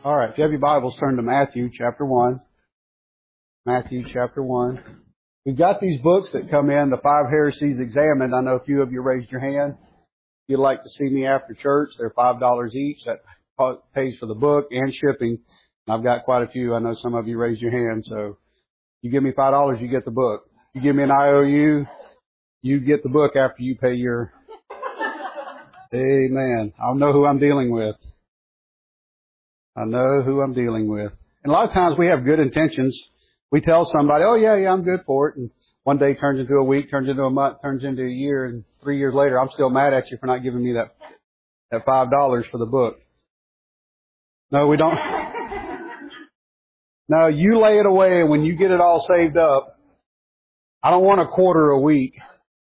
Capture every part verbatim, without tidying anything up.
All right, if you have your Bibles, turn to Matthew chapter one. Matthew chapter one. We've got these books that come in, the Five Heresies Examined. I know a few of you raised your hand. If you'd like to see me after church, they're five dollars each. That pays for the book and shipping. And I've got quite a few. I know some of you raised your hand. So you give me five dollars, you get the book. You give me an I O U, you get the book after you pay your... Amen. I'll know who I'm dealing with. I know who I'm dealing with. And a lot of times we have good intentions. We tell somebody, oh yeah, yeah, I'm good for it. And one day turns into a week, turns into a month, turns into a year. And three years later, I'm still mad at you for not giving me that, that five dollars for the book. No, we don't. No, you lay it away, and when you get it all saved up, I don't want a quarter a week.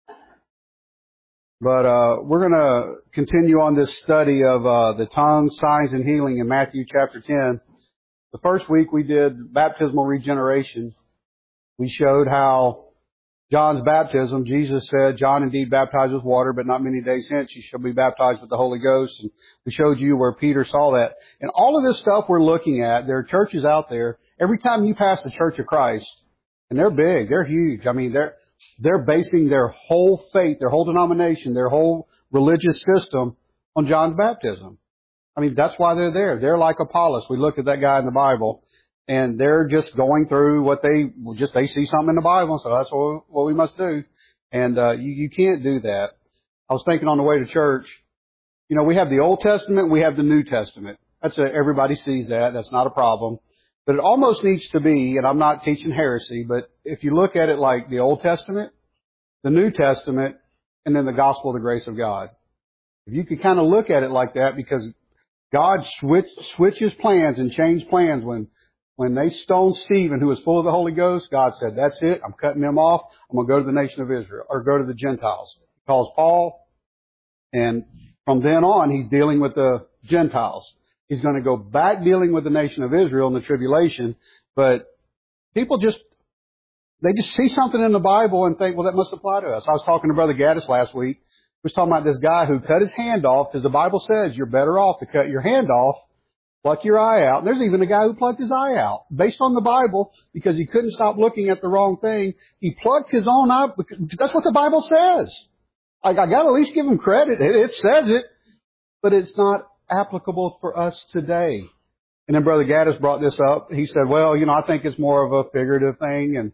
But uh we're going to continue on this study of uh the tongues, signs, and healing in Matthew chapter ten. The first week we did baptismal regeneration. We showed how John's baptism, Jesus said, John indeed baptized with water, but not many days hence you shall be baptized with the Holy Ghost. And we showed you where Peter saw that. And all of this stuff we're looking at, there are churches out there. Every time you pass the Church of Christ, and they're big, they're huge. I mean, they're They're basing their whole faith, their whole denomination, their whole religious system on John's baptism. I mean, that's why they're there. They're like Apollos. We looked at that guy in the Bible, and they're just going through what they just, they see something in the Bible, so that's what, what we must do. And, uh, you, you can't do that. I was thinking on the way to church, you know, we have the Old Testament, we have the New Testament. That's a, everybody sees that. That's not a problem. But it almost needs to be, and I'm not teaching heresy, but if you look at it like the Old Testament, the New Testament, and then the gospel of the grace of God. If you could kind of look at it like that, because God switch, switches plans and changed plans. When, when they stoned Stephen, who was full of the Holy Ghost, God said, that's it, I'm cutting them off, I'm going to go to the nation of Israel, or go to the Gentiles. He calls Paul, and from then on, he's dealing with the Gentiles. He's going to go back dealing with the nation of Israel in the tribulation, but people just, they just see something in the Bible and think, well, that must apply to us. I was talking to Brother Gaddis last week. He was talking about this guy who cut his hand off, because the Bible says you're better off to cut your hand off, pluck your eye out. And there's even a guy who plucked his eye out based on the Bible because he couldn't stop looking at the wrong thing. He plucked his own eye because that's what the Bible says. Like, I got to at least give him credit. It, it says it, but it's not applicable for us today. And then Brother Gaddis brought this up. He said, well, you know, I think it's more of a figurative thing, and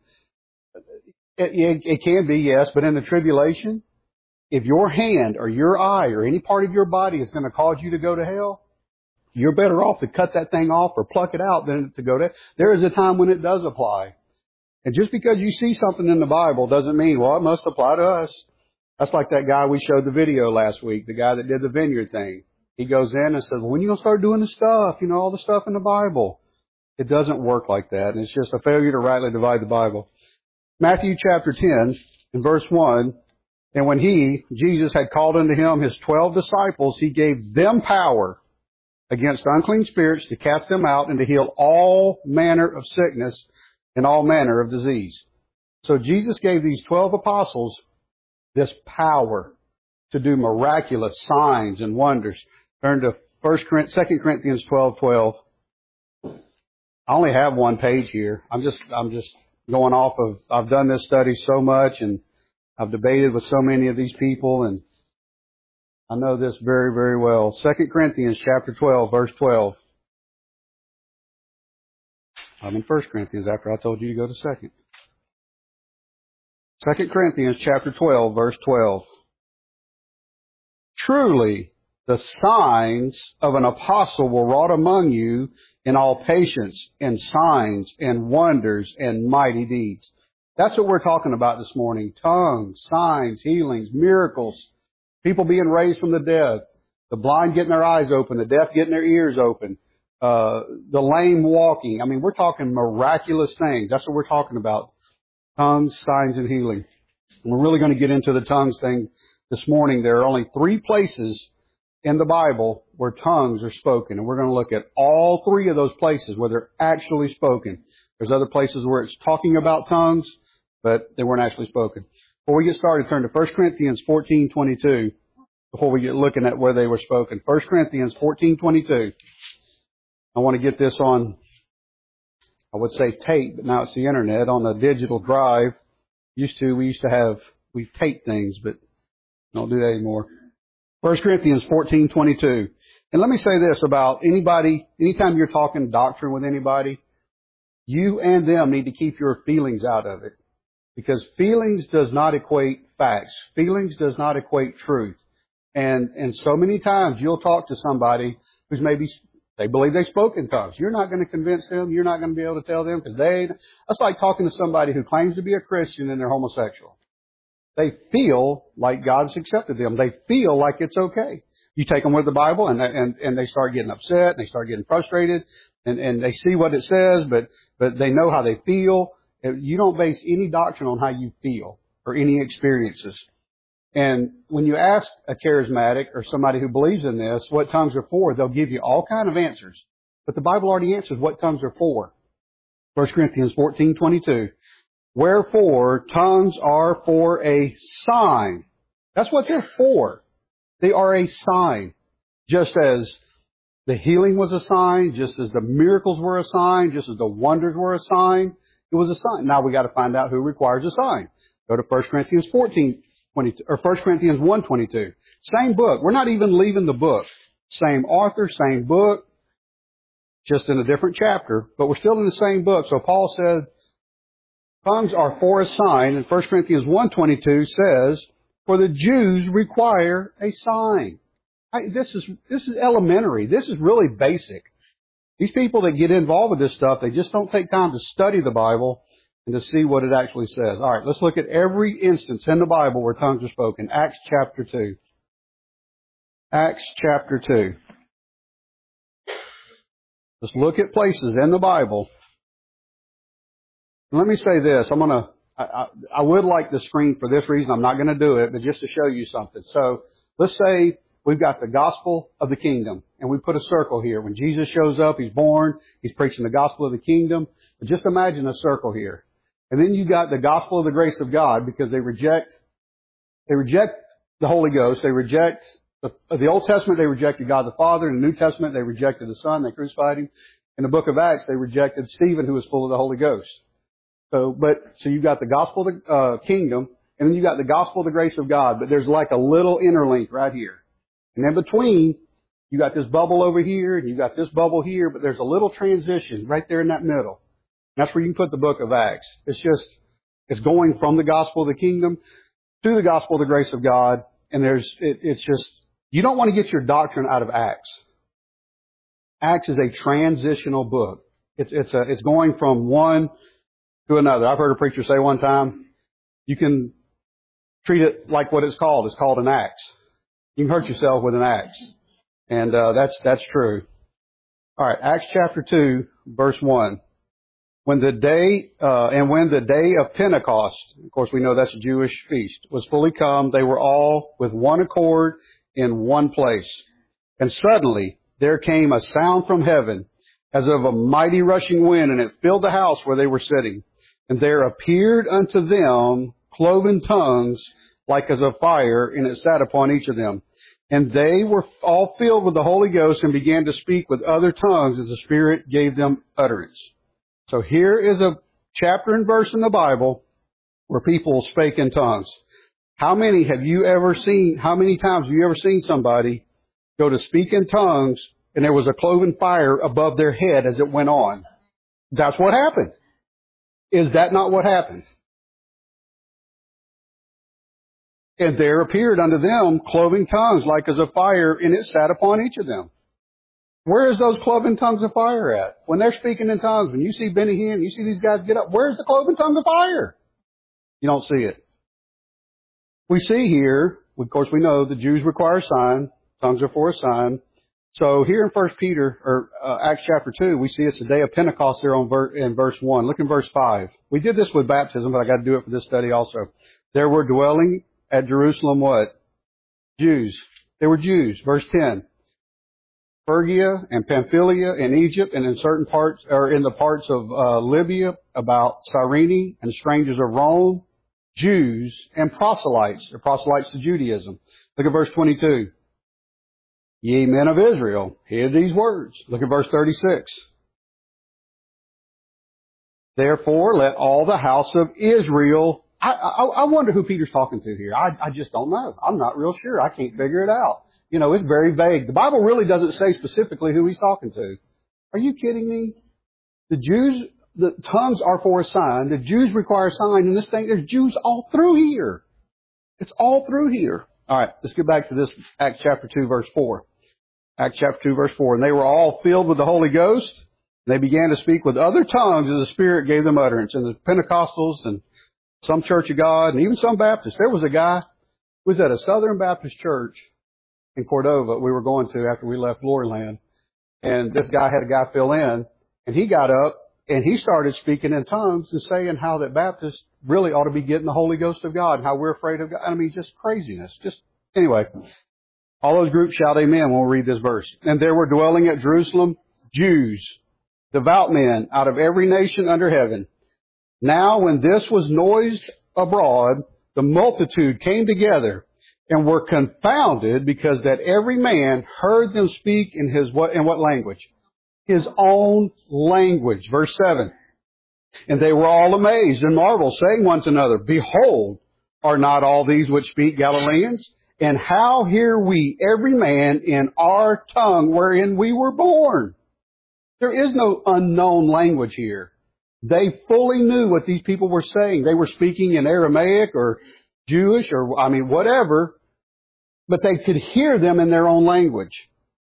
it, it, it can be, yes, but in the tribulation, if your hand or your eye or any part of your body is going to cause you to go to hell, you're better off to cut that thing off or pluck it out than to go to. There is a time when it does apply. And just because you see something in the Bible doesn't mean, well, it must apply to us. That's like that guy we showed the video last week, the guy that did the vineyard thing. He goes in and says, well, when are you going to start doing the stuff? You know, all the stuff in the Bible. It doesn't work like that. And it's just a failure to rightly divide the Bible. Matthew chapter ten, in verse one, and when he, Jesus, had called unto him his twelve disciples, he gave them power against unclean spirits to cast them out and to heal all manner of sickness and all manner of disease. So Jesus gave these twelve apostles this power to do miraculous signs and wonders. Turn to First Corinthians, Second Corinthians twelve twelve. I only have one page here. I'm just, I'm just going off of, I've done this study so much, and I've debated with so many of these people, and I know this very, very well. Second Corinthians chapter twelve, verse twelve. I'm in First Corinthians after I told you to go to Second. Second Corinthians chapter twelve, verse twelve. Truly, the signs of an apostle were wrought among you in all patience and signs and wonders and mighty deeds. That's what we're talking about this morning. Tongues, signs, healings, miracles, people being raised from the dead, the blind getting their eyes open, the deaf getting their ears open, uh, the lame walking. I mean, we're talking miraculous things. That's what we're talking about. Tongues, signs, and healing. And we're really going to get into the tongues thing this morning. There are only three places in the Bible where tongues are spoken. And we're going to look at all three of those places where they're actually spoken. There's other places where it's talking about tongues, but they weren't actually spoken. Before we get started, turn to First Corinthians fourteen twenty-two before we get looking at where they were spoken. First Corinthians fourteen twenty-two. I want to get this on, I would say tape, but now it's the internet, on a digital drive. Used to, we used to have, we tape things, but don't do that anymore. First Corinthians fourteen twenty-two. And let me say this about anybody, anytime you're talking doctrine with anybody, you and them need to keep your feelings out of it. Because feelings does not equate facts. Feelings does not equate truth. And, and so many times you'll talk to somebody who's maybe, they believe they spoke in tongues. You're not going to convince them. You're not going to be able to tell them because they, that's like talking to somebody who claims to be a Christian and they're homosexual. They feel like God's accepted them. They feel like it's okay. You take them with the Bible and, and, and they start getting upset and they start getting frustrated and, and they see what it says, but, but they know how they feel. You don't base any doctrine on how you feel or any experiences. And when you ask a charismatic or somebody who believes in this what tongues are for, they'll give you all kind of answers. But the Bible already answers what tongues are for. First Corinthians fourteen twenty-two. Wherefore, tongues are for a sign. That's what they're for. They are a sign. Just as the healing was a sign, just as the miracles were a sign, just as the wonders were a sign, it was a sign. Now we got to find out who requires a sign. Go to First Corinthians fourteen twenty-two, or First Corinthians one twenty-two. Same book. We're not even leaving the book. Same author, same book, just in a different chapter, but we're still in the same book. So Paul said, tongues are for a sign, and First Corinthians one twenty-two says, for the Jews require a sign. I, this is, this is elementary. This is really basic. These people that get involved with this stuff, they just don't take time to study the Bible and to see what it actually says. All right, let's look at every instance in the Bible where tongues are spoken. Acts chapter two. Acts chapter two. Let's look at places in the Bible. Let me say this. I'm going to, I, I, I would like the screen for this reason. I'm not going to do it, but just to show you something. So let's say we've got the gospel of the kingdom, and we put a circle here. When Jesus shows up, He's born, He's preaching the gospel of the kingdom. But just imagine a circle here. And then you got the gospel of the grace of God, because they reject, they reject the Holy Ghost. They reject the, the Old Testament, they rejected God the Father. In the New Testament, they rejected the Son. They crucified Him. In the book of Acts, they rejected Stephen, who was full of the Holy Ghost. So, but, so you've got the gospel of the uh, kingdom, and then you got the gospel of the grace of God, but there's like a little interlink right here. And in between, you got this bubble over here, and you got this bubble here, but there's a little transition right there in that middle. And that's where you can put the book of Acts. It's just, it's going from the gospel of the kingdom to the gospel of the grace of God, and there's, it, it's just, you don't want to get your doctrine out of Acts. Acts is a transitional book. It's, it's a, it's going from one to another. I've heard a preacher say one time, you can treat it like what it's called. It's called an axe. You can hurt yourself with an axe. And, uh, that's, that's true. All right. Acts chapter two, verse one. When the day, uh, and when the day of Pentecost, of course we know that's a Jewish feast, was fully come, they were all with one accord in one place. And suddenly there came a sound from heaven as of a mighty rushing wind, and it filled the house where they were sitting. And there appeared unto them cloven tongues like as of fire, and it sat upon each of them. And they were all filled with the Holy Ghost and began to speak with other tongues as the Spirit gave them utterance. So here is a chapter and verse in the Bible where people spake in tongues. How many have you ever seen, how many times have you ever seen somebody go to speak in tongues and there was a cloven fire above their head as it went on? That's what happened. Is that not what happened? And there appeared unto them cloven tongues like as of fire, and it sat upon each of them. Where is those cloven tongues of fire at? When they're speaking in tongues, when you see Benny Hinn, you see these guys get up, where's the cloven tongues of fire? You don't see it. We see here, of course we know the Jews require a sign, tongues are for a sign. So here in First Peter, or uh, Acts chapter two, we see it's the day of Pentecost there on ver- in verse one. Look in verse five. We did this with baptism, but I got to do it for this study also. There were dwelling at Jerusalem what? Jews. They were Jews. Verse ten. Phrygia and Pamphylia and Egypt, and in certain parts, or in the parts of uh, Libya, about Cyrene, and strangers of Rome, Jews and proselytes, or proselytes to Judaism. Look at verse twenty-two. Ye men of Israel, hear these words. Look at verse thirty-six. Therefore, let all the house of Israel... I, I, I wonder who Peter's talking to here. I, I just don't know. I'm not real sure. I can't figure it out. You know, it's very vague. The Bible really doesn't say specifically who he's talking to. Are you kidding me? The Jews, the tongues are for a sign. The Jews require a sign. And this thing, there's Jews all through here. It's all through here. All right, let's get back to this Acts chapter two, verse four. Acts chapter two, verse four. And they were all filled with the Holy Ghost. They began to speak with other tongues as the Spirit gave them utterance. And the Pentecostals and some Church of God and even some Baptists. There was a guy who was at a Southern Baptist church in Cordova we were going to after we left Glory Land. And this guy had a guy fill in. And he got up and he started speaking in tongues and saying how that Baptists really ought to be getting the Holy Ghost of God and how we're afraid of God. I mean, just craziness. Just anyway, all those groups shout amen when we read this verse. And there were dwelling at Jerusalem Jews, devout men out of every nation under heaven. Now when this was noised abroad, the multitude came together and were confounded because that every man heard them speak in his what, in what language? His own language. Verse seven. And they were all amazed and marveled, saying one to another, Behold, are not all these which speak Galileans? And how hear we every man in our tongue wherein we were born? There is no unknown language here. They fully knew what these people were saying. They were speaking in Aramaic or Jewish or, I mean, whatever, but they could hear them in their own language.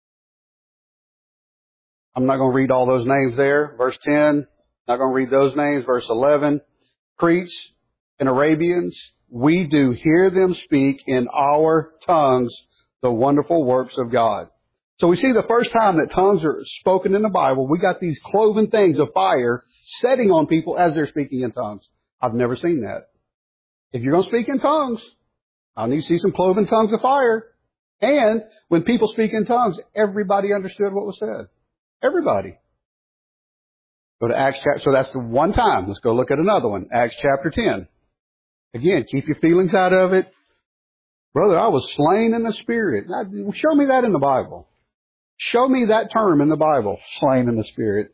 I'm not going to read all those names there. Verse ten, not going to read those names. Verse eleven, Cretes and Arabians, we do hear them speak in our tongues the wonderful works of God. So we see the first time that tongues are spoken in the Bible, we got these cloven things of fire setting on people as they're speaking in tongues. I've never seen that. If you're going to speak in tongues, I need to see some cloven tongues of fire. And when people speak in tongues, everybody understood what was said. Everybody. Go to Acts chapter, so that's the one time. Let's go look at another one. Acts chapter ten. Again, keep your feelings out of it. Brother, I was slain in the Spirit. Show me that in the Bible. Show me that term in the Bible, slain in the Spirit.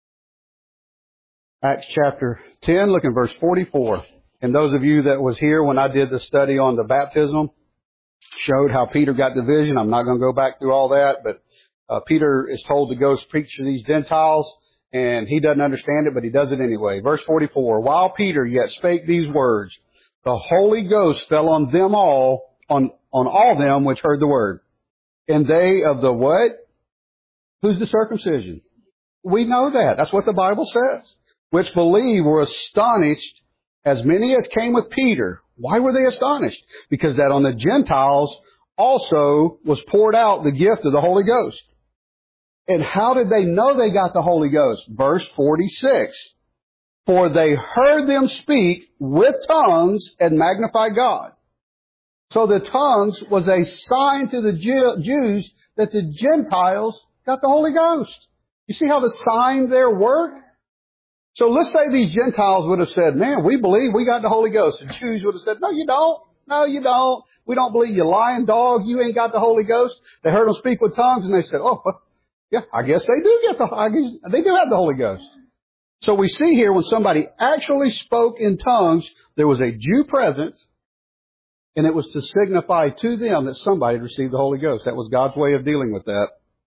Acts chapter ten, look in verse forty-four. And those of you that was here when I did the study on the baptism, showed how Peter got the vision. I'm not going to go back through all that, but uh, Peter is told to go preach to these Gentiles, and he doesn't understand it, but he does it anyway. Verse forty-four, while Peter yet spake these words, the Holy Ghost fell on them all, on, on all them which heard the word. And they of the what? Who's the circumcision? We know that. That's what the Bible says. Which believe were astonished, as many as came with Peter. Why were they astonished? Because that on the Gentiles also was poured out the gift of the Holy Ghost. And how did they know they got the Holy Ghost? Verse forty-six. For they heard them speak with tongues and magnify God. So the tongues was a sign to the Jews that the Gentiles got the Holy Ghost. You see how the sign there worked? So let's say these Gentiles would have said, man, we believe we got the Holy Ghost. The Jews would have said, no, you don't. No, you don't. We don't believe you lying dog. You ain't got the Holy Ghost. They heard them speak with tongues and they said, oh, yeah, I guess they do get the, I guess they do have the Holy Ghost. So we see here when somebody actually spoke in tongues, there was a Jew present, and it was to signify to them that somebody had received the Holy Ghost. That was God's way of dealing with that.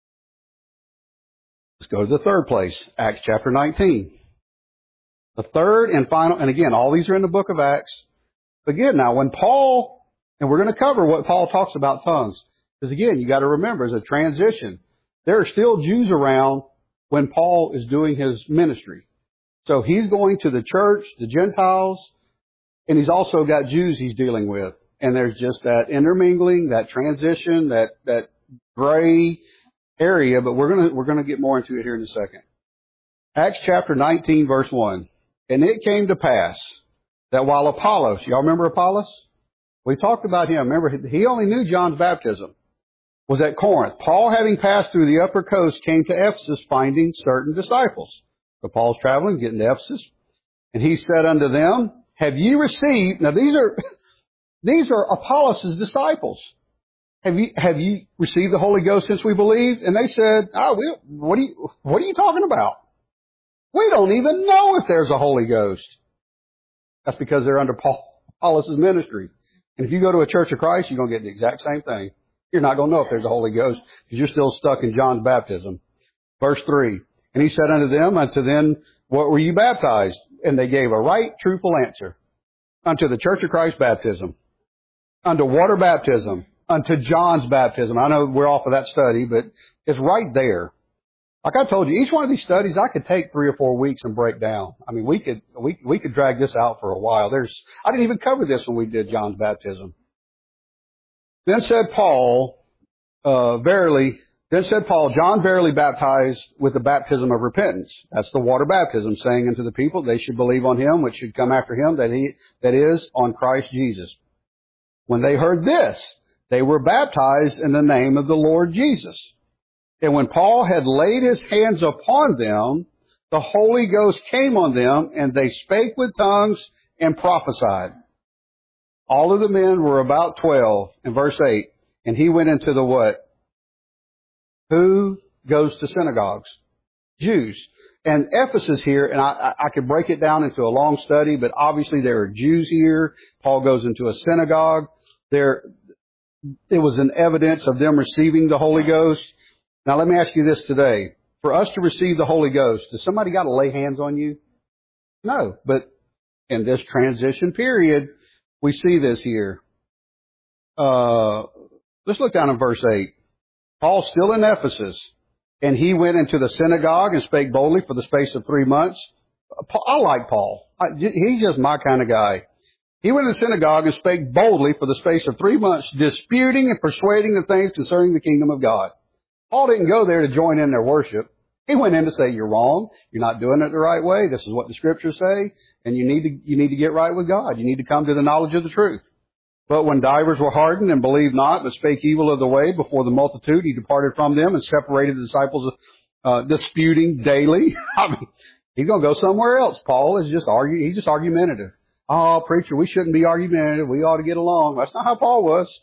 Let's go to the third place, Acts chapter nineteen. The third and final, and again, all these are in the book of Acts. Again, now when Paul, and we're going to cover what Paul talks about tongues, because again, you got to remember, as a transition, there are still Jews around when Paul is doing his ministry. So he's going to the church, the Gentiles, and he's also got Jews he's dealing with. And there's just that intermingling, that transition, that, that gray area, but we're going to, we're going to get more into it here in a second. Acts chapter nineteen, verse one. And it came to pass that while Apollos, y'all remember Apollos? We talked about him. Remember, he only knew John's baptism. Was at Corinth. Paul, having passed through the upper coast, came to Ephesus, finding certain disciples. So Paul's traveling, getting to Ephesus. And he said unto them, have ye received, now these are, these are Apollos' disciples. have you, have you received the Holy Ghost since we believed? And they said, oh, we, what are you, what are you talking about? We don't even know if there's a Holy Ghost. That's because they're under Paul, Apollos' ministry. And if you go to a Church of Christ, you're going to get the exact same thing. You're not going to know if there's a Holy Ghost because you're still stuck in John's baptism. Verse three, and he said unto them, unto them, what were you baptized? And they gave a right, truthful answer. Unto the Church of Christ baptism. Unto water baptism. Unto John's baptism. I know we're off of that study, but it's right there. Like I told you, each one of these studies I could take three or four weeks and break down. I mean, we could, we, we could drag this out for a while. There's, I didn't even cover this when we did John's baptism. Then said Paul, uh, verily, then said Paul, John verily baptized with the baptism of repentance. That's the water baptism, saying unto the people they should believe on him, which should come after him, that he, that is, on Christ Jesus. When they heard this, they were baptized in the name of the Lord Jesus. And when Paul had laid his hands upon them, the Holy Ghost came on them, and they spake with tongues and prophesied. All of the men were about twelve. In verse eight, and he went into the what? Who goes to synagogues? Jews. And Ephesus here, and I, I could break it down into a long study, but obviously there are Jews here. Paul goes into a synagogue. There, it was an evidence of them receiving the Holy Ghost. Now let me ask you this today. For us to receive the Holy Ghost, does somebody got to lay hands on you? No. But in this transition period, we see this here. Uh, let's look down in verse eight. Paul still in Ephesus, and he went into the synagogue and spake boldly for the space of three months. I like Paul. I, he's just my kind of guy. He went to the synagogue and spake boldly for the space of three months, disputing and persuading the things concerning the kingdom of God. Paul didn't go there to join in their worship. He went in to say, you're wrong. You're not doing it the right way. This is what the scriptures say. And you need to, you need to get right with God. You need to come to the knowledge of the truth. But when divers were hardened and believed not, but spake evil of the way before the multitude, he departed from them and separated the disciples, uh, disputing daily. I mean, he's going to go somewhere else. Paul is just argue, he's just argumentative. Oh, preacher, we shouldn't be argumentative. We ought to get along. That's not how Paul was.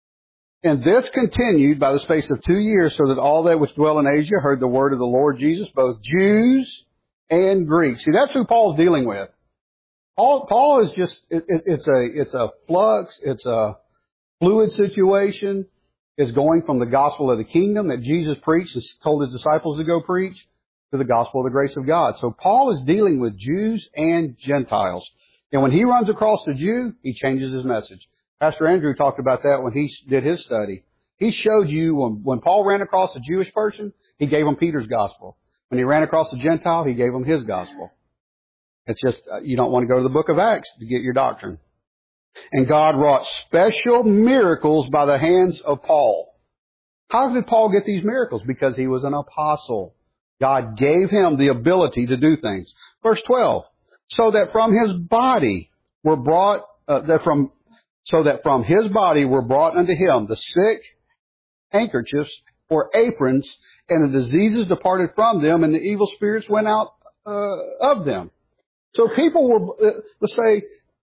And this continued by the space of two years, so that all that which dwell in Asia heard the word of the Lord Jesus, both Jews and Greeks. See, that's who Paul's dealing with. Paul, Paul is just, it, it, it's a, it's a flux, it's a fluid situation. It's going from the gospel of the kingdom that Jesus preached and told his disciples to go preach to the gospel of the grace of God. So Paul is dealing with Jews and Gentiles. And when he runs across a Jew, he changes his message. Pastor Andrew talked about that when he did his study. He showed you when, when Paul ran across a Jewish person, he gave him Peter's gospel. When he ran across a Gentile, he gave him his gospel. It's just, uh, you don't want to go to the book of Acts to get your doctrine. And God wrought special miracles by the hands of Paul. How did Paul get these miracles? Because he was an apostle. God gave him the ability to do things. Verse twelve. So that from his body were brought, uh, that from, so that from his body were brought unto him the sick, handkerchiefs or aprons, and the diseases departed from them, and the evil spirits went out uh, of them. So people were, uh, let's say,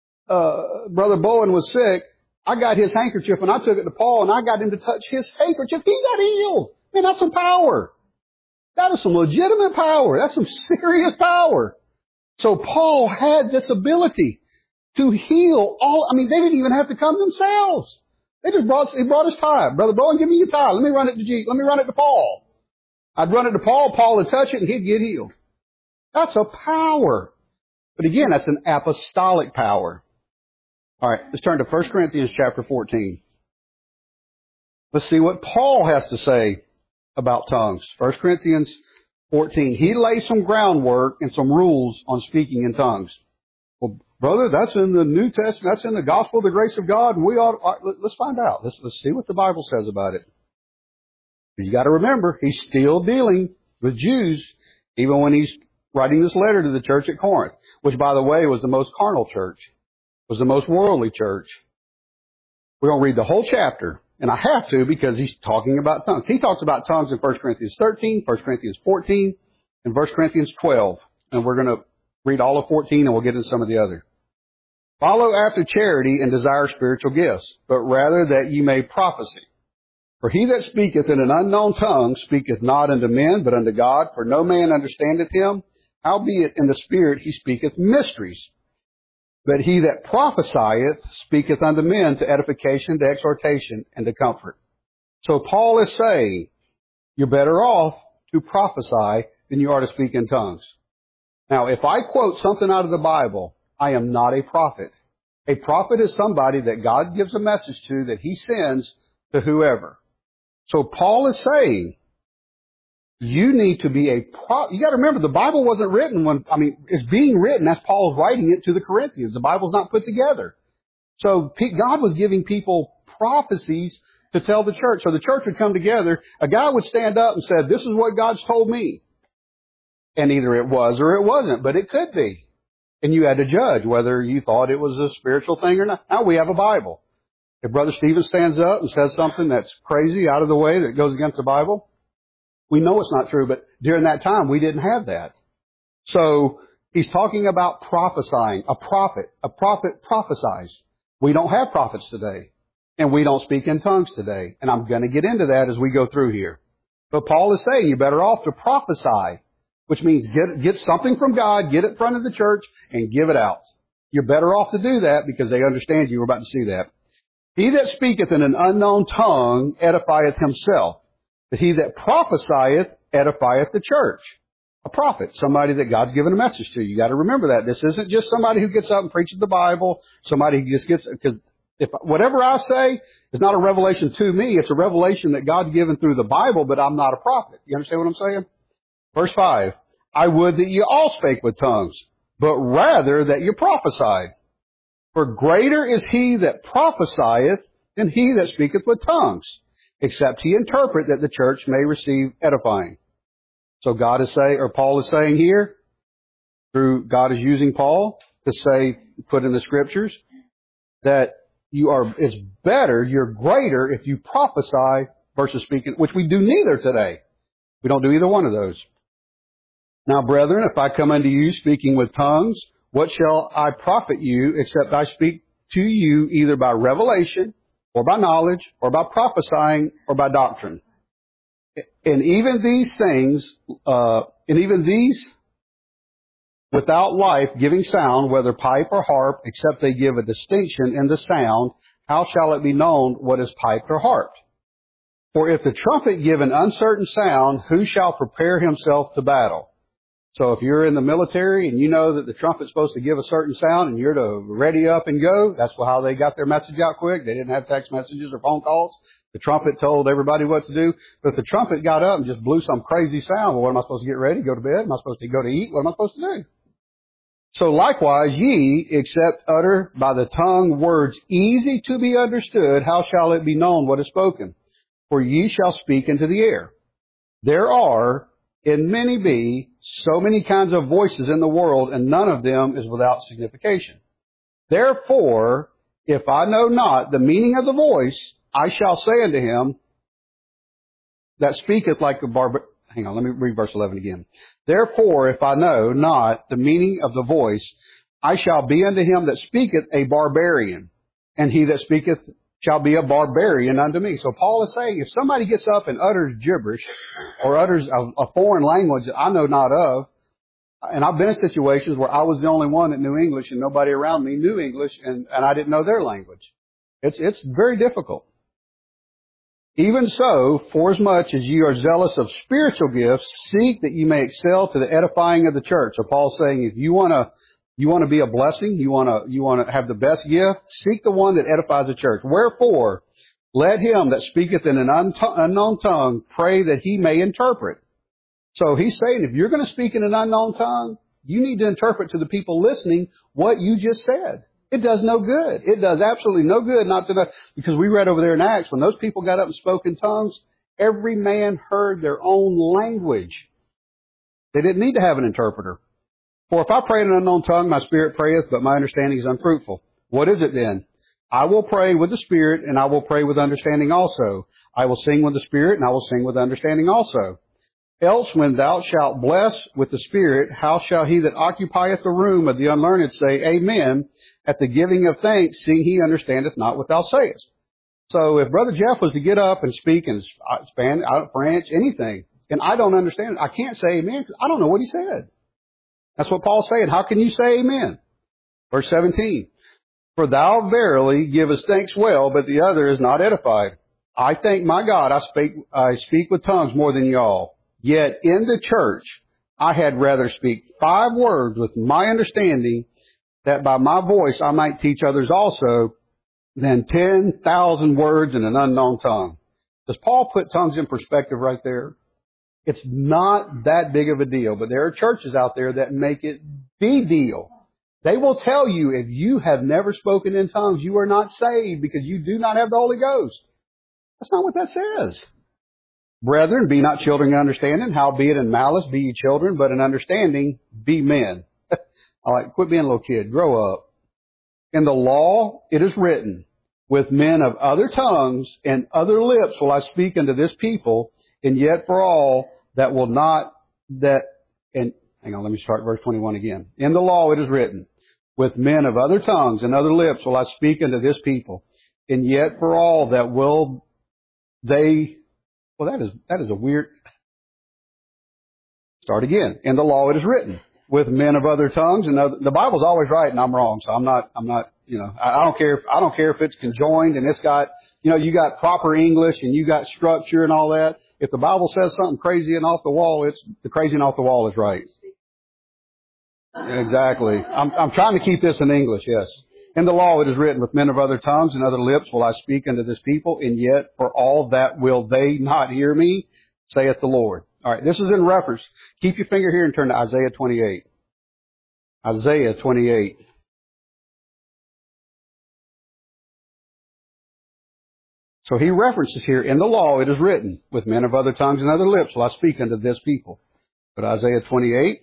uh, Brother Bowen was sick. I got his handkerchief and I took it to Paul and I got him to touch his handkerchief. He got healed. Man, that's some power. That is some legitimate power. That's some serious power. So Paul had this ability to heal all, I mean, they didn't even have to come themselves. They just brought, he brought his tie. Brother Bowen, give me your tie. Let me run it to G, let me run it to Paul. I'd run it to Paul, Paul would touch it and he'd get healed. That's a power. But again, that's an apostolic power. All right, let's turn to First Corinthians chapter fourteen. Let's see what Paul has to say about tongues. First Corinthians fourteen. He lays some groundwork and some rules on speaking in tongues. Well, brother, that's in the New Testament. That's in the gospel of the grace of God. And we ought, let's find out. Let's, let's see what the Bible says about it. You got to remember, he's still dealing with Jews, even when he's writing this letter to the church at Corinth, which, by the way, was the most carnal church, was the most worldly church. We're going to read the whole chapter, and I have to because he's talking about tongues. He talks about tongues in First Corinthians thirteen, First Corinthians fourteen, and First Corinthians twelve. And we're going to read all of fourteen, and we'll get into some of the other. Follow after charity and desire spiritual gifts, but rather that you may prophesy. For he that speaketh in an unknown tongue speaketh not unto men, but unto God, for no man understandeth him. Howbeit in the Spirit he speaketh mysteries. But he that prophesieth speaketh unto men to edification, to exhortation, and to comfort. So Paul is saying, you're better off to prophesy than you are to speak in tongues. Now, if I quote something out of the Bible, I am not a prophet. A prophet is somebody that God gives a message to that he sends to whoever. So Paul is saying, you need to be a pro, you got to remember the Bible wasn't written when, I mean, it's being written as Paul's writing it to the Corinthians. The Bible's not put together. So God was giving people prophecies to tell the church. So the church would come together. A guy would stand up and say, this is what God's told me. And either it was or it wasn't, but it could be. And you had to judge whether you thought it was a spiritual thing or not. Now we have a Bible. If Brother Stephen stands up and says something that's crazy, out of the way, that goes against the Bible, we know it's not true, but during that time we didn't have that. So he's talking about prophesying. A prophet. A prophet prophesies. We don't have prophets today. And we don't speak in tongues today. And I'm going to get into that as we go through here. But Paul is saying you're better off to prophesy, which means get, get something from God, get it in front of the church, and give it out. You're better off to do that because they understand you. We're about to see that. He that speaketh in an unknown tongue edifieth himself. But he that prophesieth edifieth the church. A prophet, somebody that God's given a message to. You got to remember that. This isn't just somebody who gets up and preaches the Bible. Somebody who just gets, because if whatever I say is not a revelation to me, it's a revelation that God's given through the Bible, but I'm not a prophet. You understand what I'm saying? Verse five, I would that you all spake with tongues, but rather that you prophesied. For greater is he that prophesieth than he that speaketh with tongues, except he interpret that the church may receive edifying. So God is saying, or Paul is saying here, through God is using Paul to say, put in the scriptures, that you are, it's better, you're greater if you prophesy versus speaking, which we do neither today. We don't do either one of those. Now, brethren, if I come unto you speaking with tongues, what shall I profit you except I speak to you either by revelation or by knowledge or by prophesying or by doctrine? And even these things, uh, and even these without life giving sound, whether pipe or harp, except they give a distinction in the sound, how shall it be known what is piped or harped? For if the trumpet give an uncertain sound, who shall prepare himself to battle? So if you're in the military and you know that the trumpet's supposed to give a certain sound and you're to ready up and go, that's how they got their message out quick. They didn't have text messages or phone calls. The trumpet told everybody what to do. But if the trumpet got up and just blew some crazy sound, well, what am I supposed to get ready? Go to bed? Am I supposed to go to eat? What am I supposed to do? So likewise, ye, except utter by the tongue words easy to be understood, how shall it be known what is spoken? For ye shall speak into the air. There are, and many be, so many kinds of voices in the world, and none of them is without signification. Therefore, if I know not the meaning of the voice, I shall say unto him that speaketh like a barbar... Hang on, let me read verse eleven again. Therefore, if I know not the meaning of the voice, I shall be unto him that speaketh a barbarian, and he that speaketh shall be a barbarian unto me. So Paul is saying, if somebody gets up and utters gibberish, or utters a, a foreign language that I know not of, and I've been in situations where I was the only one that knew English and nobody around me knew English, and, and I didn't know their language. It's, it's very difficult. Even so, forasmuch as ye are zealous of spiritual gifts, seek that ye may excel to the edifying of the church. So Paul's saying, if you want to, you want to be a blessing, you want to, you want to have the best gift, seek the one that edifies the church. Wherefore, let him that speaketh in an unknown tongue pray that he may interpret. So he's saying, if you're going to speak in an unknown tongue, you need to interpret to the people listening what you just said. It does no good. It does absolutely no good not to know. Because we read over there in Acts, when those people got up and spoke in tongues, every man heard their own language. They didn't need to have an interpreter. For if I pray in an unknown tongue, my spirit prayeth, but my understanding is unfruitful. What is it then? I will pray with the spirit, and I will pray with understanding also. I will sing with the spirit, and I will sing with understanding also. Else when thou shalt bless with the Spirit, how shall he that occupieth the room of the unlearned say, Amen, at the giving of thanks, seeing he understandeth not what thou sayest? So if Brother Jeff was to get up and speak in Spanish, French, anything, and I don't understand it, I can't say amen because I don't know what he said. That's what Paul's saying. How can you say amen? Verse seventeen. For thou verily givest thanks well, but the other is not edified. I thank my God I speak, I speak with tongues more than y'all. Yet in the church I had rather speak five words with my understanding, that by my voice I might teach others also, than ten thousand words in an unknown tongue. Does Paul put tongues in perspective right there? It's not that big of a deal, but there are churches out there that make it the deal. They will tell you if you have never spoken in tongues, you are not saved because you do not have the Holy Ghost. That's not what that says. Brethren, be not children in understanding, howbeit in malice be ye children, but in understanding be men. I like, quit being a little kid, grow up. In the law it is written, with men of other tongues and other lips will I speak unto this people, and yet for all that will not, that, and hang on, let me start verse twenty-one again. In the law it is written, with men of other tongues and other lips will I speak unto this people, and yet for all that will they, well that is, that is a weird, start again. In the law it is written, with men of other tongues and other, the Bible's always right and I'm wrong, so I'm not, I'm not, you know, I, I don't care if, I don't care if it's conjoined and it's got, you know, you got proper English and you got structure and all that. If the Bible says something crazy and off the wall, it's, the crazy and off the wall is right. Exactly. I'm, I'm trying to keep this in English, yes. In the law it is written, with men of other tongues and other lips will I speak unto this people, and yet for all that will they not hear me, saith the Lord. All right, this is in reference. Keep your finger here and turn to Isaiah twenty-eight. Isaiah twenty-eight. So he references here, in the law it is written, with men of other tongues and other lips will I speak unto this people. But Isaiah twenty-eight.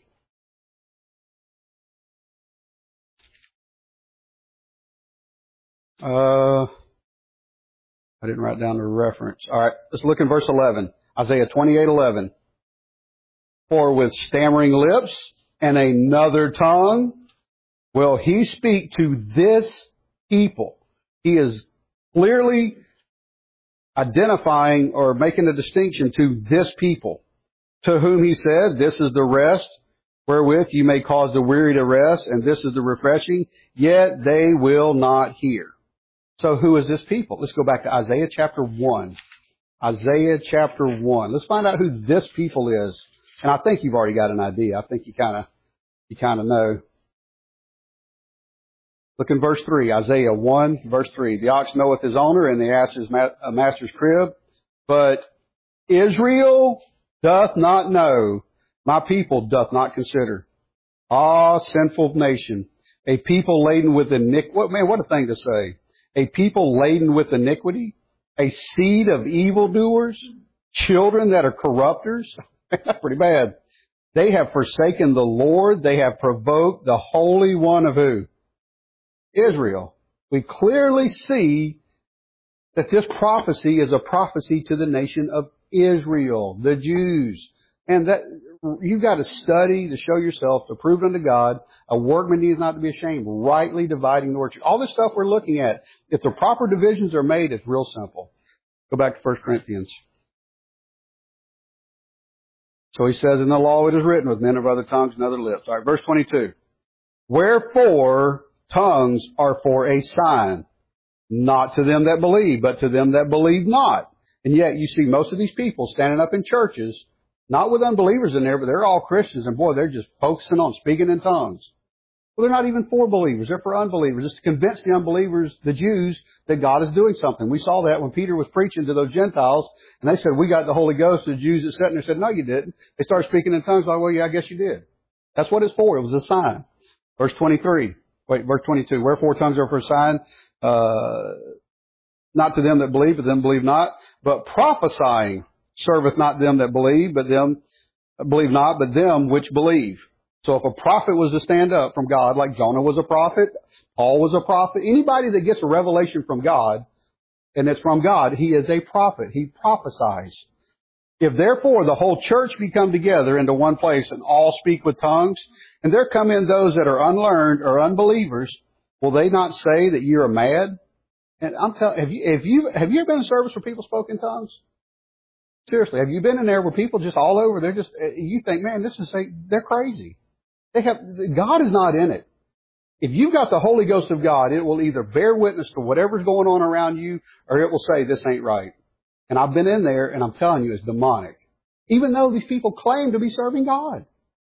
Uh, I didn't write down the reference. All right, let's look in verse eleven. Isaiah twenty-eight eleven. For with stammering lips and another tongue will he speak to this people. He is clearly identifying or making a distinction to this people, to whom he said, this is the rest wherewith you may cause the weary to rest, and this is the refreshing, yet they will not hear. So who is this people? Let's go back to Isaiah chapter one. Isaiah chapter one. Let's find out who this people is. And I think you've already got an idea. I think you kind of, you kind of know. Look in verse three, Isaiah one, verse three. The ox knoweth his owner, and the ass his ma- master's crib. But Israel doth not know, my people doth not consider. Ah, sinful nation, a people laden with iniquity. What, man, what a thing to say. A people laden with iniquity, a seed of evildoers, children that are corrupters. That's pretty bad. They have forsaken the Lord. They have provoked the Holy One of who? Israel. We clearly see that this prophecy is a prophecy to the nation of Israel, the Jews. And that you've got to study to show yourself, to prove unto God, a workman needs not to be ashamed, rightly dividing the word. All this stuff we're looking at, if the proper divisions are made, it's real simple. Go back to First Corinthians. So he says, in the law it is written, with men of other tongues and other lips. All right, verse twenty-two. Wherefore tongues are for a sign, not to them that believe, but to them that believe not. And yet you see most of these people standing up in churches, not with unbelievers in there, but they're all Christians, and boy, they're just focusing on speaking in tongues. Well, they're not even for believers. They're for unbelievers. It's to convince the unbelievers, the Jews, that God is doing something. We saw that when Peter was preaching to those Gentiles, and they said, we got the Holy Ghost. The Jews that sat there said, no, you didn't. They started speaking in tongues like, well, yeah, I guess you did. That's what it's for. It was a sign. Verse twenty-three. Wait, verse twenty-two. Wherefore tongues are for a sign, uh, not to them that believe, but them believe not. But prophesying serveth not them that believe, but them believe not, but them which believe. So if a prophet was to stand up from God, like Jonah was a prophet, Paul was a prophet, anybody that gets a revelation from God, and it's from God, he is a prophet. He prophesies. If therefore the whole church be come together into one place and all speak with tongues, and there come in those that are unlearned or unbelievers, will they not say that you are mad? And I'm telling, have you, have you, have you ever been in a service where people spoke in tongues? Seriously, have you been in there where people just all over, they're just, you think, man, this is, they're crazy. They have, God is not in it. If you've got the Holy Ghost of God, it will either bear witness to whatever's going on around you, or it will say, this ain't right. And I've been in there, and I'm telling you, it's demonic. Even though these people claim to be serving God.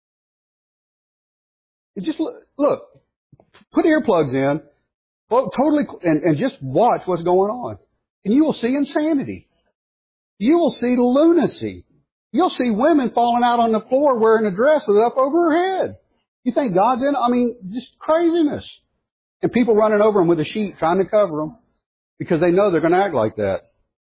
It just, look, look, put earplugs in, well, totally, and, and just watch what's going on. And you will see insanity. You will see lunacy. You'll see women falling out on the floor wearing a dress with it up over her head. You think God's in it? I mean, just craziness. And people running over them with a sheet trying to cover them because they know they're going to act like that.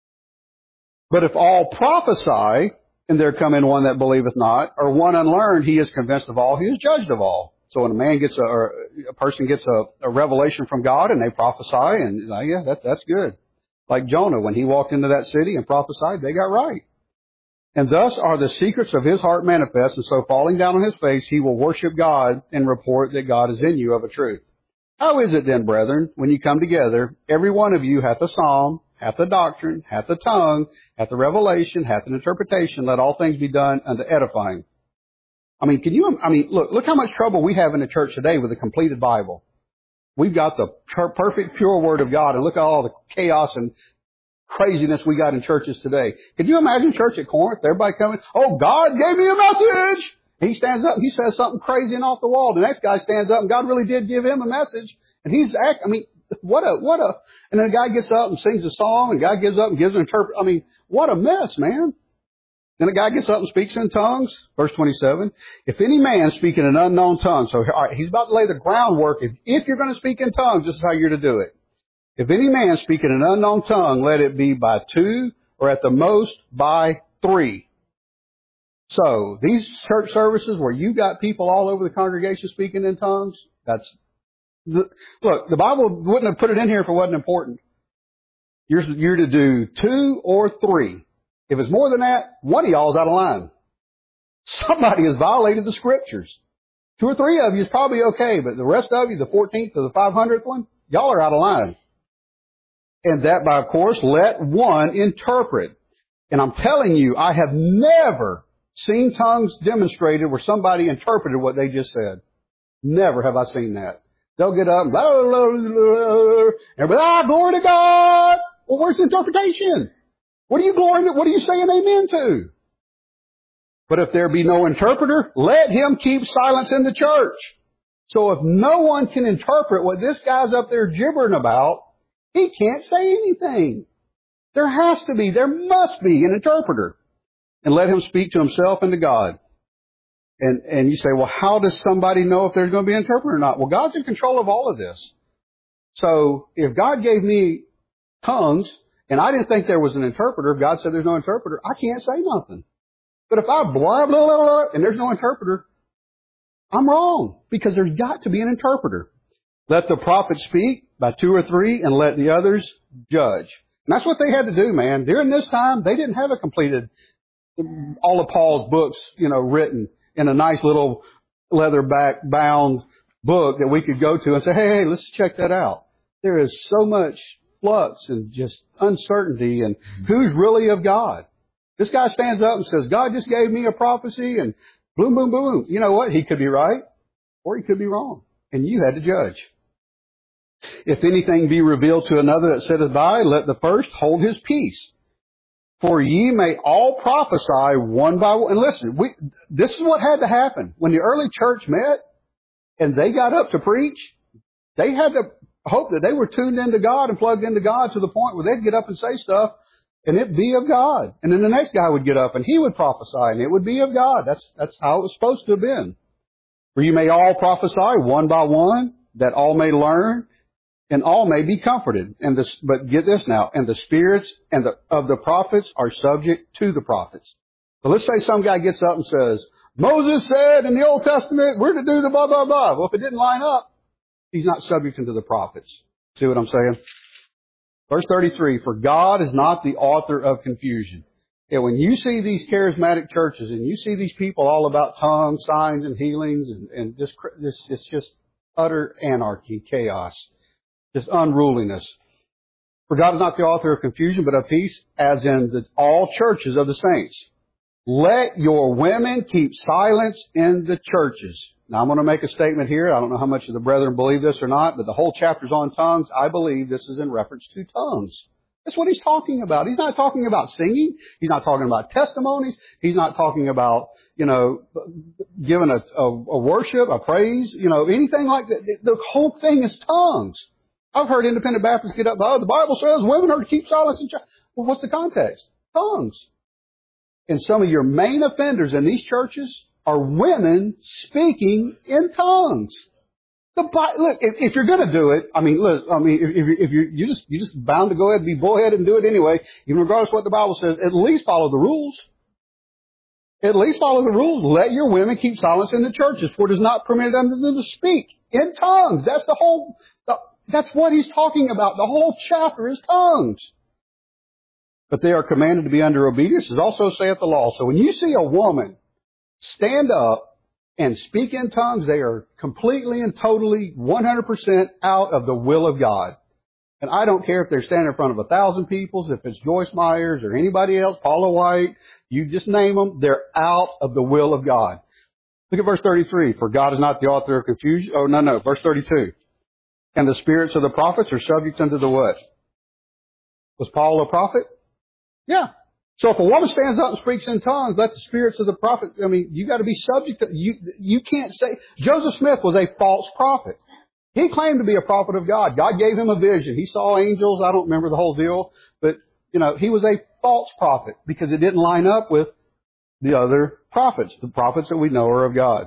But if all prophesy, and there come in one that believeth not, or one unlearned, he is convinced of all, he is judged of all. So when a man gets a, or a person gets a, a revelation from God and they prophesy, and uh, yeah, that, that's good. Like Jonah, when he walked into that city and prophesied, they got right. And thus are the secrets of his heart manifest, and so falling down on his face, he will worship God and report that God is in you of a truth. How is it then, brethren, when you come together, every one of you hath a psalm, hath a doctrine, hath a tongue, hath a revelation, hath an interpretation, let all things be done unto edifying. I mean, can you, I mean, look, look how much trouble we have in the church today with a completed Bible. We've got the per- perfect, pure Word of God, and look at all the chaos and craziness we got in churches today. Could you imagine church at Corinth? Everybody coming, oh, God gave me a message. He stands up and he says something crazy and off the wall. The next guy stands up and God really did give him a message. And he's act, I mean, what a, what a, and then a guy gets up and sings a song and a guy gets up and gives an interpret. I mean, what a mess, man. Then a guy gets up and speaks in tongues. Verse twenty-seven. If any man speak in an unknown tongue. So all right, he's about to lay the groundwork. If, if you're going to speak in tongues, this is how you're to do it. If any man speak in an unknown tongue, let it be by two or at the most by three. So these church services where you got people all over the congregation speaking in tongues, that's, the, look, the Bible wouldn't have put it in here if it wasn't important. You're, you're to do two or three. If it's more than that, one of y'all is out of line. Somebody has violated the scriptures. Two or three of you is probably okay, but the rest of you, the fourteenth to the five hundredth one, y'all are out of line. And that by, of course, let one interpret. And I'm telling you, I have never seen tongues demonstrated where somebody interpreted what they just said. Never have I seen that. They'll get up and blah, blah, blah, blah, and be, ah, glory to God. Well, where's the interpretation? What are you glorying, what are you saying amen to? But if there be no interpreter, let him keep silence in the church. So if no one can interpret what this guy's up there gibbering about, he can't say anything. There has to be, there must be an interpreter. And let him speak to himself and to God. And, and you say, well, how does somebody know if there's going to be an interpreter or not? Well, God's in control of all of this. So if God gave me tongues and I didn't think there was an interpreter, if God said there's no interpreter, I can't say nothing. But if I blah, blah, blah, blah, and there's no interpreter, I'm wrong because there's got to be an interpreter. Let the prophet speak by two or three and let the others judge. And that's what they had to do, man. During this time, they didn't have a completed, all of Paul's books, you know, written in a nice little leather back bound book that we could go to and say, hey, hey, let's check that out. There is so much flux and just uncertainty and who's really of God. This guy stands up and says, God just gave me a prophecy and boom, boom, boom. You know what? He could be right or he could be wrong. And you had to judge. If anything be revealed to another that sitteth by, let the first hold his peace. For ye may all prophesy one by one. And listen, we, this is what had to happen. When the early church met and they got up to preach, they had to hope that they were tuned into God and plugged into God to the point where they'd get up and say stuff and it be of God. And then the next guy would get up and he would prophesy and it would be of God. That's, that's how it was supposed to have been. For you may all prophesy one by one, that all may learn and all may be comforted. And this, but get this now, and the spirits and the, of the prophets are subject to the prophets. So let's say some guy gets up and says, Moses said in the Old Testament, we're to do the blah, blah, blah. Well, if it didn't line up, he's not subject to the prophets. See what I'm saying? Verse thirty-three, for God is not the author of confusion. And when you see these charismatic churches and you see these people all about tongues, signs, and healings, and, and this, this, it's just utter anarchy, chaos, just unruliness. For God is not the author of confusion, but of peace, as in the, all churches of the saints. Let your women keep silence in the churches. Now I'm going to make a statement here. I don't know how much of the brethren believe this or not, but the whole chapter's on tongues. I believe this is in reference to tongues. That's what he's talking about. He's not talking about singing. He's not talking about testimonies. He's not talking about, you know, giving a, a, a worship, a praise, you know, anything like that. The whole thing is tongues. I've heard independent Baptists get up, oh, the Bible says women are to keep silence in church. Well, what's the context? Tongues. And some of your main offenders in these churches are women speaking in tongues. The look, if, if you're going to do it, I mean, look, I mean, if, if, if you're you just you just bound to go ahead and be bullheaded and do it anyway, even regardless of what the Bible says, at least follow the rules. At least follow the rules. Let your women keep silence in the churches, for it is not permitted unto them to speak in tongues. That's the whole. The, that's what he's talking about. The whole chapter is tongues. But they are commanded to be under obedience, as also saith the law. So when you see a woman stand up and speak in tongues, they are completely and totally one hundred percent out of the will of God. And I don't care if they're standing in front of a thousand people, if it's Joyce Myers or anybody else, Paula White, you just name them, they're out of the will of God. Look at verse thirty-three. For God is not the author of confusion. Oh, no, no. Verse thirty-two. And the spirits of the prophets are subject unto the what? Was Paul a prophet? Yeah. So if a woman stands up and speaks in tongues, let the spirits of the prophet, I mean, you got to be subject to, you, you can't say, Joseph Smith was a false prophet. He claimed to be a prophet of God. God gave him a vision. He saw angels. I don't remember the whole deal, but, you know, he was a false prophet because it didn't line up with the other prophets, the prophets that we know are of God.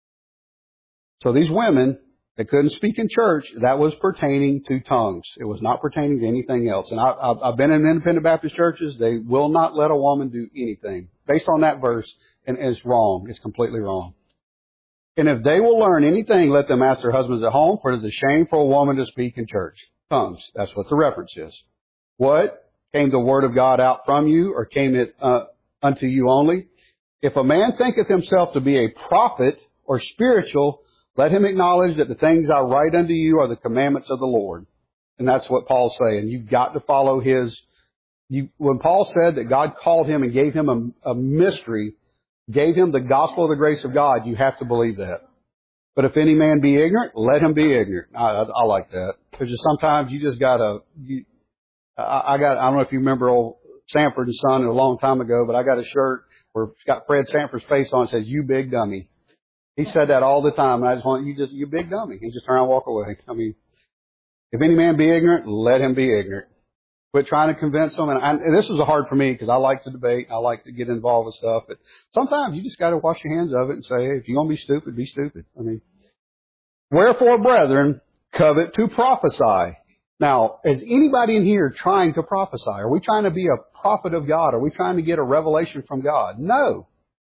So these women, they couldn't speak in church. That was pertaining to tongues. It was not pertaining to anything else. And I, I've, I've been in independent Baptist churches. They will not let a woman do anything based on that verse. And it's wrong. It's completely wrong. And if they will learn anything, let them ask their husbands at home, for it is a shame for a woman to speak in church. Tongues. That's what the reference is. What? Came the word of God out from you, or came it uh, unto you only? If a man thinketh himself to be a prophet or spiritual, let him acknowledge that the things I write unto you are the commandments of the Lord. And that's what Paul's saying. You've got to follow his... You, when Paul said that God called him and gave him a, a mystery, gave him the gospel of the grace of God, you have to believe that. But if any man be ignorant, let him be ignorant. I, I, I like that. Because just sometimes you just got to... I, I got. I don't know if you remember old Sanford and Son a long time ago, but I got a shirt where it's got Fred Sanford's face on it. It says, "You big dummy." He said that all the time, and I just want you just, you big dummy. And just turn around and walk away. I mean, if any man be ignorant, let him be ignorant. Quit trying to convince them. And, I, and this was hard for me because I like to debate. I like to get involved with stuff. But sometimes you just got to wash your hands of it and say, hey, if you're going to be stupid, be stupid. I mean, wherefore, brethren, covet to prophesy. Now, is anybody in here trying to prophesy? Are we trying to be a prophet of God? Are we trying to get a revelation from God? No.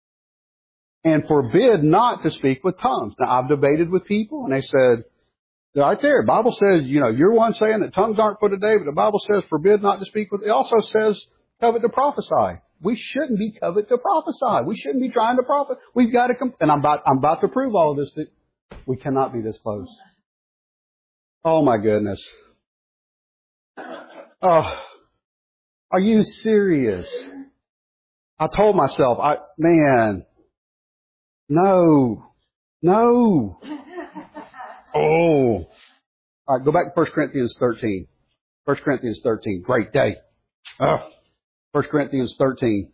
And forbid not to speak with tongues. Now, I've debated with people, and they said, right there, the Bible says, you know, you're one saying that tongues aren't for today, but the Bible says forbid not to speak with, it also says covet to prophesy. We shouldn't be covet to prophesy. We shouldn't be trying to prophet. We've got to, com- and I'm about, I'm about to prove all of this, that we cannot be this close. Oh my goodness. Oh, are you serious? I told myself, I, man, no, no. Oh. All right, go back to First Corinthians thirteen. First Corinthians thirteen. Great day. Oh. First Corinthians thirteen.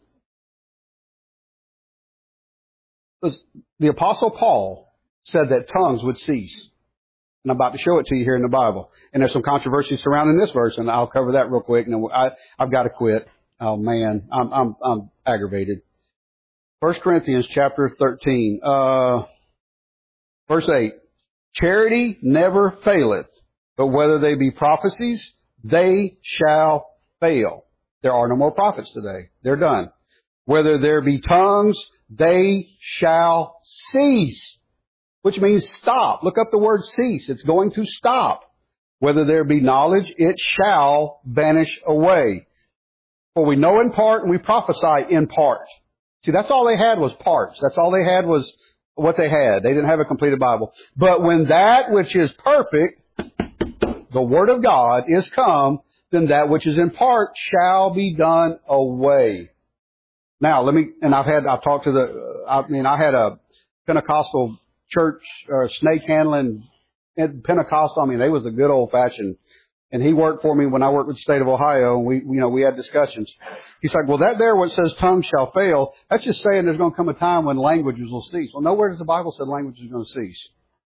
The Apostle Paul said that tongues would cease. And I'm about to show it to you here in the Bible. And there's some controversy surrounding this verse, and I'll cover that real quick. And I, I've got to quit. Oh man, I'm, I'm, I'm aggravated. First Corinthians chapter thirteen, uh, verse eight. Charity never faileth, but whether they be prophecies, they shall fail. There are no more prophets today. They're done. Whether there be tongues, they shall cease. Which means stop. Look up the word cease. It's going to stop. Whether there be knowledge, it shall vanish away. For we know in part and we prophesy in part. See, that's all they had was parts. That's all they had was what they had. They didn't have a completed Bible. But when that which is perfect, the Word of God, is come, then that which is in part shall be done away. Now, let me, and I've had, I've talked to the, I mean, I had a Pentecostal church, uh, snake handling Pentecostal. I mean, they was a good old fashioned, and he worked for me when I worked with the state of Ohio, and we, you know, we had discussions. He's like, well, that there where it says tongue shall fail, that's just saying there's going to come a time when languages will cease. Well, nowhere does the Bible say language is going to cease.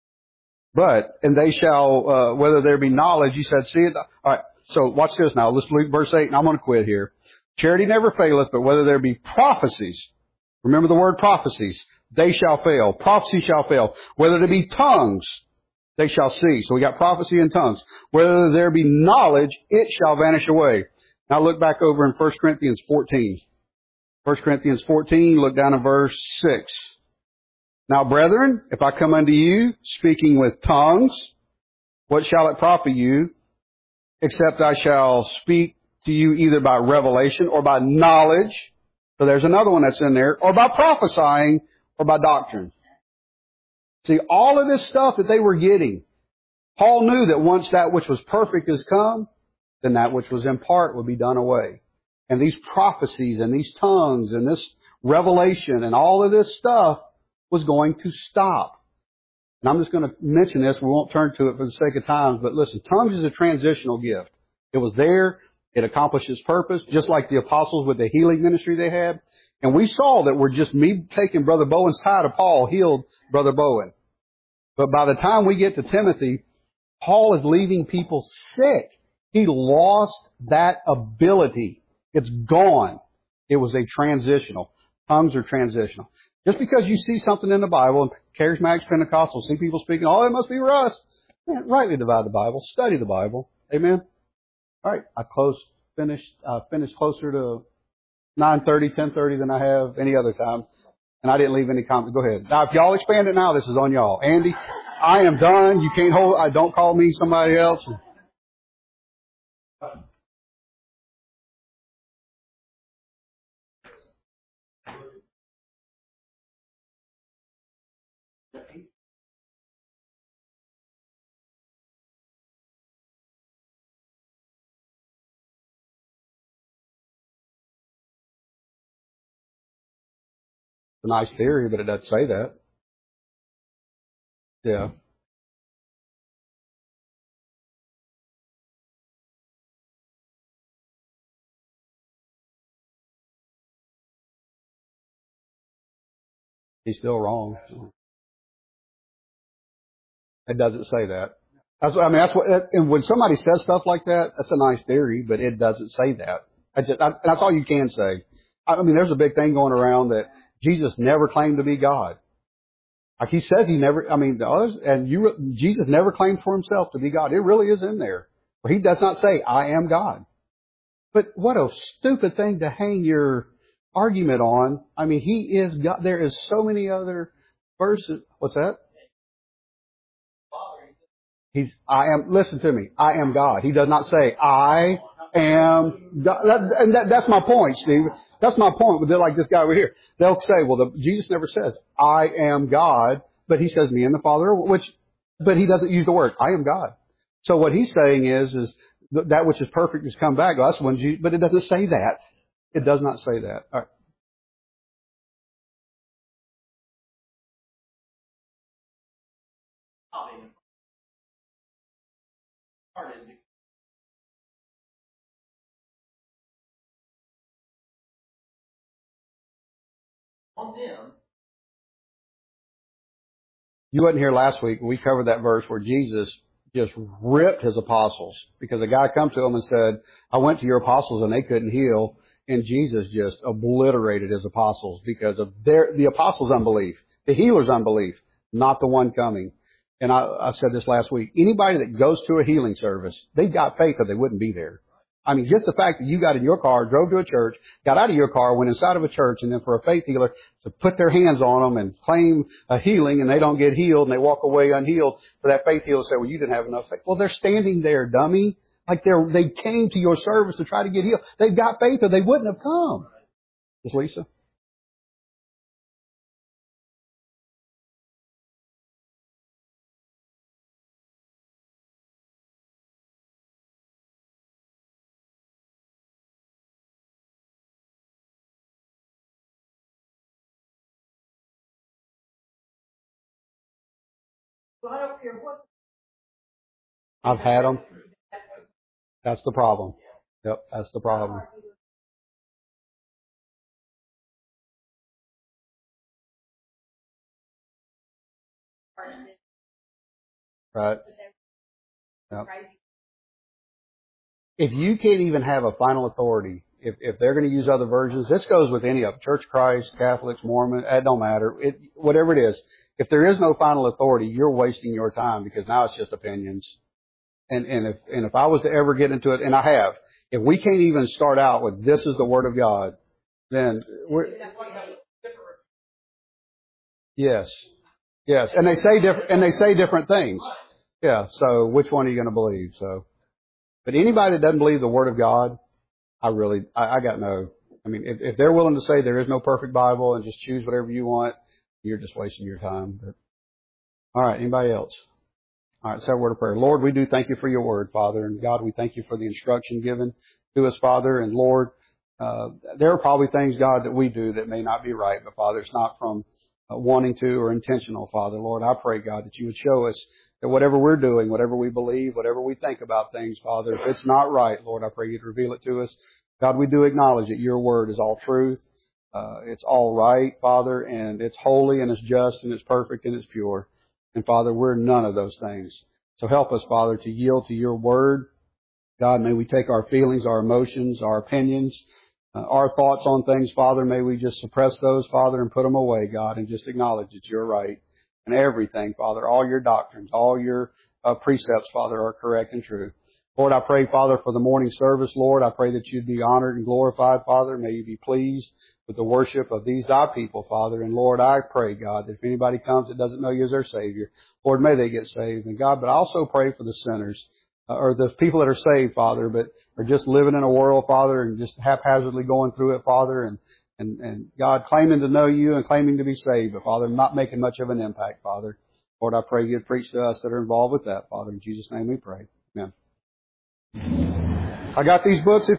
But, and they shall, uh, whether there be knowledge, he said, see it. All right. So watch this now. Let's read verse eight, and I'm going to quit here. Charity never faileth, but whether there be prophecies, remember the word prophecies, they shall fail. Prophecy shall fail. Whether there be tongues, they shall cease. So we got prophecy and tongues. Whether there be knowledge, it shall vanish away. Now look back over in First Corinthians fourteen. First Corinthians fourteen, look down at verse six. Now, brethren, if I come unto you speaking with tongues, what shall it profit you, except I shall speak to you either by revelation or by knowledge? So there's another one that's in there. Or by prophesying or by doctrine. See, all of this stuff that they were getting, Paul knew that once that which was perfect is come, then that which was in part would be done away. And these prophecies and these tongues and this revelation and all of this stuff was going to stop. And I'm just going to mention this. We won't turn to it for the sake of time. But listen, tongues is a transitional gift. It was there. It accomplished its purpose, just like the apostles with the healing ministry they had. And we saw that we're just me taking Brother Bowen's tie to Paul healed Brother Bowen. But by the time we get to Timothy, Paul is leaving people sick. He lost that ability. It's gone. It was a transitional. Tongues are transitional. Just because you see something in the Bible, and charismatics, Pentecostals, see people speaking, oh, it must be for us. Man, rightly divide the Bible. Study the Bible. Amen. All right. I close, finished, uh, finished closer to nine thirty, ten thirty than I have any other time. And I didn't leave any comment. Go ahead. Now, if y'all expand it now, this is on y'all. Andy, I am done. You can't hold, I don't call me somebody else. It's a nice theory, but it doesn't say that. Yeah. He's still wrong. It doesn't say that. That's what, I mean, that's what, and when somebody says stuff like that, that's a nice theory, but it doesn't say that. I just, I, that's all you can say. I mean, there's a big thing going around that Jesus never claimed to be God. Like he says he never, I mean, the others, and you, Jesus never claimed for himself to be God. It really is in there. Where he does not say, I am God. But what a stupid thing to hang your argument on. I mean, he is God. There is so many other verses. What's that? He's, I am, listen to me, I am God. He does not say, I am God. That, and that, that's my point, Steve. That's my point. But they're like this guy over here. They'll say, well, the, Jesus never says, I am God, but he says, me and the Father, which, but he doesn't use the word, I am God. So what he's saying is, is that which is perfect has come back. Well, that's when Jesus, but it doesn't say that. It does not say that. All right. You wasn't here last week. We covered that verse where Jesus just ripped his apostles because a guy come to him and said, I went to your apostles and they couldn't heal. And Jesus just obliterated his apostles because of their, the apostles' unbelief, the healer's unbelief, not the one coming. And I, I said this last week. Anybody that goes to a healing service, they've got faith or they wouldn't be there. I mean, just the fact that you got in your car, drove to a church, got out of your car, went inside of a church, and then for a faith healer to put their hands on them and claim a healing, and they don't get healed, and they walk away unhealed, for that faith healer to say, well, you didn't have enough faith. Well, they're standing there, dummy. Like they're, they came to your service to try to get healed. They've got faith or they wouldn't have come. Is Lisa? I've had them. That's the problem. Yep, that's the problem. Right. Yep. If you can't even have a final authority, if if they're going to use other versions, this goes with any of them, Church of Christ, Catholics, Mormon, it don't matter. It, whatever it is, if there is no final authority, you're wasting your time because now it's just opinions. And and if and if I was to ever get into it, and I have, if we can't even start out with this is the Word of God, then we're yes, yes, and they say different and they say different things. Yeah. So which one are you going to believe? So, but anybody that doesn't believe the Word of God, I really, I, I got no. I mean, if, if they're willing to say there is no perfect Bible and just choose whatever you want, you're just wasting your time. But, all right. Anybody else? All right, say a word of prayer. Lord, we do thank you for your word, Father. And God, we thank you for the instruction given to us, Father. And Lord, uh, there are probably things, God, that we do that may not be right, but Father, it's not from uh, wanting to or intentional, Father. Lord, I pray, God, that you would show us that whatever we're doing, whatever we believe, whatever we think about things, Father, if it's not right, Lord, I pray you'd reveal it to us. God, we do acknowledge that your word is all truth. Uh, it's all right, Father, and it's holy and it's just and it's perfect and it's pure. And Father, we're none of those things. So help us, Father, to yield to your word. God, may we take our feelings, our emotions, our opinions, uh, our thoughts on things, Father. May we just suppress those, Father, and put them away, God, and just acknowledge that you're right. And everything, Father, all your doctrines, all your uh, precepts, Father, are correct and true. Lord, I pray, Father, for the morning service, Lord. I pray that you'd be honored and glorified, Father. May you be pleased with the worship of these thy people, Father. And Lord, I pray, God, that if anybody comes that doesn't know you as their Savior, Lord, may they get saved. And God, but I also pray for the sinners, uh, or the people that are saved, Father, but are just living in a world, Father, and just haphazardly going through it, Father, and, and, and God, claiming to know you and claiming to be saved, but Father, not making much of an impact, Father. Lord, I pray you'd preach to us that are involved with that, Father. In Jesus' name we pray. Amen. I got these books.